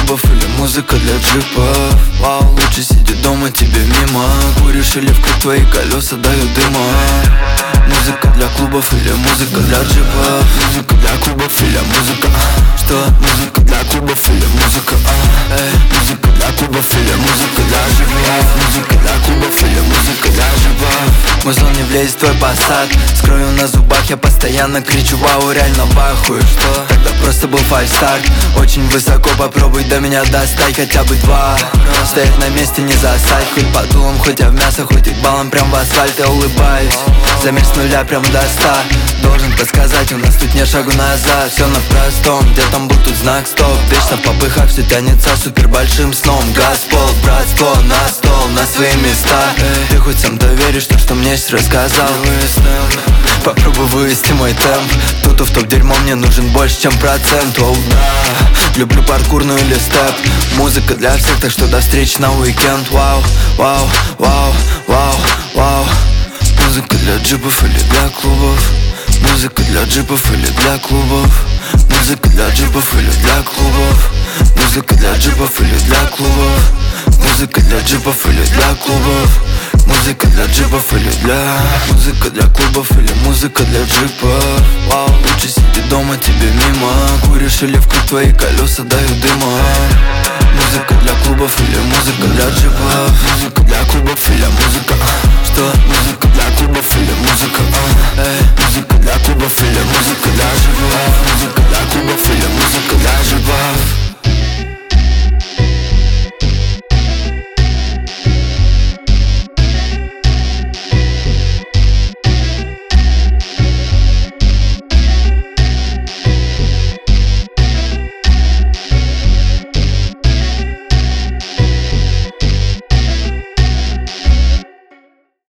клубов или музыка для джипов? Вау, лучше сиди дома, тебе мимо. Куришь или в круг твои колеса дают дыма? Музыка для клубов или музыка для джипов? Музыка для клубов или музыка? Что? Музыка для клубов или музыка? Музыка для клубов или музыка для джипов? Музыка для клубов или музыка для джипов? Мой сон не влезет в твой посад. Скрою на зубах, я постоянно кричу вау, реально бахую. Что? Тогда просто был фальстарт. Очень высоко, попробуй до меня достать хотя бы два. Стоять на месте, не засать. Хоть по дулам, хоть я в мясо, хоть и баллом прям в асфальт. Я улыбаюсь, замер с нуля прям до 100. Должен подсказать, у нас тут нет шагу назад. Все на простом, где там был тут знак стоп. Вечно в попыхах все тянется супер большим сном. Газ, пол, братство, на стол, на свои места. Ты хоть сам доверишь то, что мне сейчас рассказал? Попробуй вывести мой темп. Тут в топ дерьмо мне нужен больше, чем процент. Оу, да, люблю паркурную или степ. Музыка для всех, так что до встречи на уикенд. Вау, вау, вау, вау, вау. Музыка для джипов или для клубов? Музыка для джипов или для клубов? Музыка для джипов или для клубов? Музыка для джипов или для клубов? Музыка для джипов или для клубов? Музыка для джипов или для... Музыка для клубов или музыка для джипов? Вау, лучше сиди дома, тебе мимо. Куришь или в круг твои колеса дают дыма? Музыка для клубов или музыка для джипов? Музыка для клубов или музыка? Что? Музыка для клубов или музыка? Музыка для клубов или музыка для джипов?